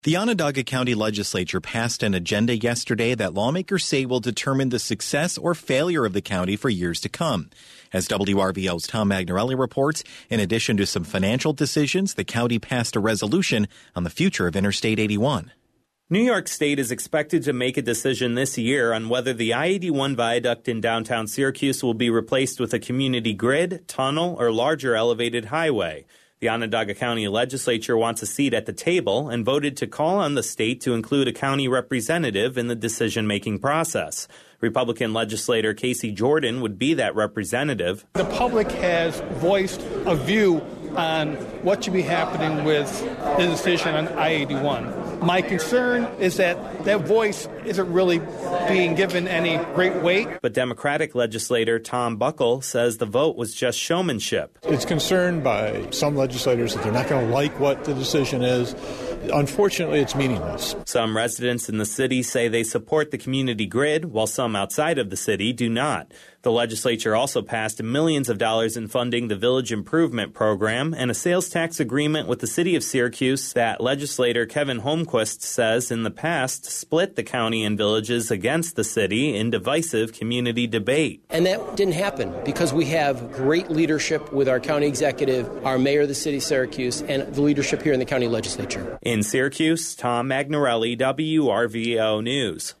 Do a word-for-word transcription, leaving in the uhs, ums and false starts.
The Onondaga County Legislature passed an agenda yesterday that lawmakers say will determine the success or failure of the county for years to come. As W R V O's Tom Magnarelli reports, in addition to some financial decisions, the county passed a resolution on the future of Interstate eighty-one. New York State is expected to make a decision this year on whether the I eighty-one viaduct in downtown Syracuse will be replaced with a community grid, tunnel, or larger elevated highway. The Onondaga County Legislature wants a seat at the table and voted to call on the state to include a county representative in the decision-making process. Republican legislator Casey Jordan would be that representative. The public has voiced a view on what should be happening with the decision on I eighty-one. My concern is that that voice isn't really being given any great weight. But Democratic legislator Tom Buckle says the vote was just showmanship. It's concerned by some legislators that they're not going to like what the decision is. Unfortunately, it's meaningless. Some residents in the city say they support the community grid, while some outside of the city do not. The legislature also passed millions of dollars in funding the Village Improvement Program and a sales tax agreement with the city of Syracuse that legislator Kevin Holmquist says in the past split the county and villages against the city in divisive community debate. And that didn't happen because we have great leadership with our county executive, our mayor of the city of Syracuse, and the leadership here in the county legislature. In Syracuse, Tom Magnarelli, W R V O News.